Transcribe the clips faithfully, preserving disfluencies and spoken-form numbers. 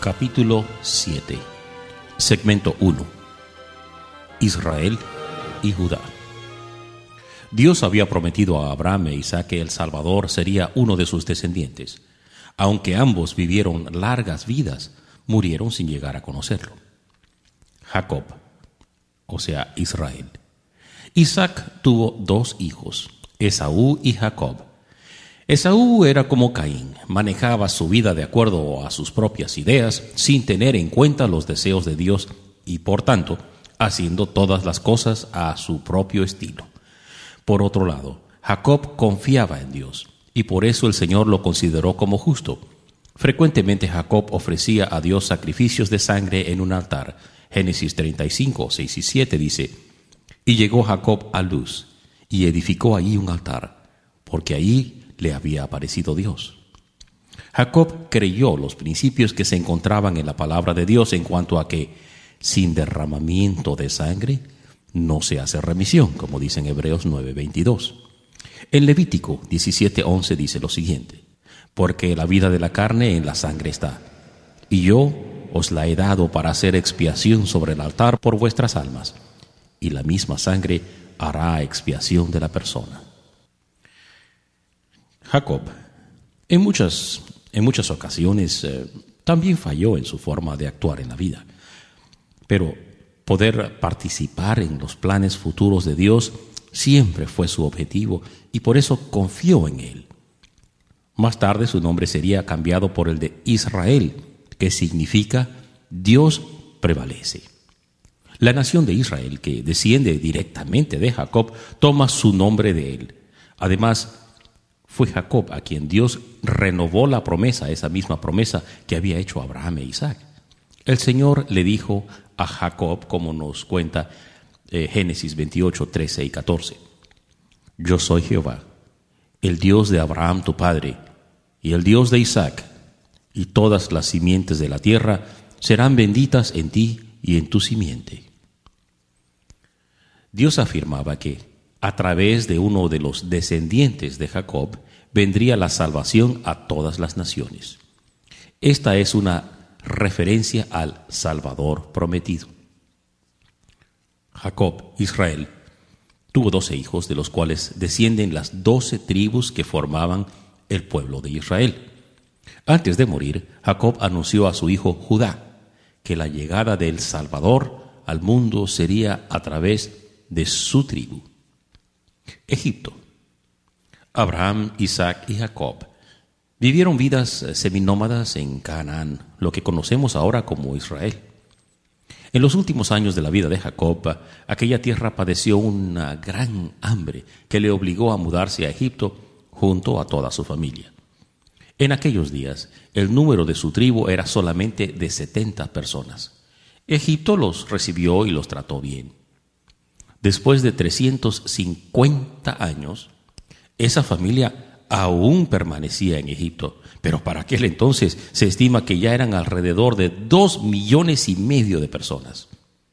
Capítulo siete. Segmento uno. Israel y Judá. Dios había prometido a Abraham e Isaac que el Salvador sería uno de sus descendientes. Aunque ambos vivieron largas vidas, murieron sin llegar a conocerlo. Jacob, o sea, Israel. Isaac tuvo dos hijos, Esaú y Jacob. Esaú era como Caín, manejaba su vida de acuerdo a sus propias ideas, sin tener en cuenta los deseos de Dios y, por tanto, haciendo todas las cosas a su propio estilo. Por otro lado, Jacob confiaba en Dios, y por eso el Señor lo consideró como justo. Frecuentemente Jacob ofrecía a Dios sacrificios de sangre en un altar. Génesis treinta y cinco, seis y siete dice: Y llegó Jacob a Luz, y edificó allí un altar, porque allí le había aparecido Dios. Jacob creyó los principios que se encontraban en la palabra de Dios en cuanto a que sin derramamiento de sangre no se hace remisión, como dice en Hebreos nueve veintidós. En Levítico diecisiete once dice lo siguiente: Porque la vida de la carne en la sangre está, y yo os la he dado para hacer expiación sobre el altar por vuestras almas, y la misma sangre hará expiación de la persona. Jacob, en muchas, en muchas ocasiones, eh, también falló en su forma de actuar en la vida. Pero poder participar en los planes futuros de Dios siempre fue su objetivo y por eso confió en él. Más tarde su nombre sería cambiado por el de Israel, que significa Dios prevalece. La nación de Israel, que desciende directamente de Jacob, toma su nombre de él. Además, fue Jacob a quien Dios renovó la promesa, esa misma promesa que había hecho a Abraham e Isaac. El Señor le dijo a Jacob, como nos cuenta eh, Génesis veintiocho, trece y catorce: Yo soy Jehová, el Dios de Abraham tu padre, y el Dios de Isaac, y todas las simientes de la tierra serán benditas en ti y en tu simiente. Dios afirmaba que a través de uno de los descendientes de Jacob vendría la salvación a todas las naciones. Esta es una referencia al Salvador prometido. Jacob, Israel, tuvo doce hijos, de los cuales descienden las doce tribus que formaban el pueblo de Israel. Antes de morir, Jacob anunció a su hijo Judá que la llegada del Salvador al mundo sería a través de su tribu. Egipto. Abraham, Isaac y Jacob vivieron vidas seminómadas en Canaán, lo que conocemos ahora como Israel. En los últimos años de la vida de Jacob, aquella tierra padeció una gran hambre que le obligó a mudarse a Egipto junto a toda su familia. En aquellos días, el número de su tribu era solamente de setenta personas. Egipto los recibió y los trató bien. Después de trescientos cincuenta años, esa familia aún permanecía en Egipto, pero para aquel entonces se estima que ya eran alrededor de dos millones y medio de personas.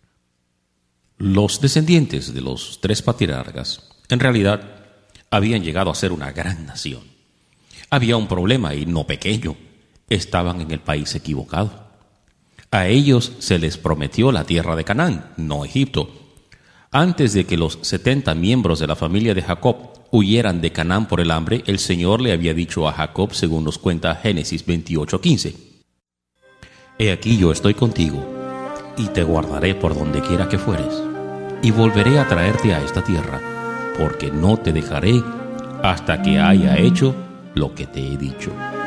Los descendientes de los tres patriarcas, en realidad, habían llegado a ser una gran nación. Había un problema, y no pequeño: estaban en el país equivocado. A ellos se les prometió la tierra de Canaán, no Egipto. Antes de que los setenta miembros de la familia de Jacob huyeran de Canaán por el hambre, el Señor le había dicho a Jacob, según nos cuenta Génesis veintiocho quince: He aquí yo estoy contigo, y te guardaré por donde quiera que fueres, y volveré a traerte a esta tierra, porque no te dejaré hasta que haya hecho lo que te he dicho.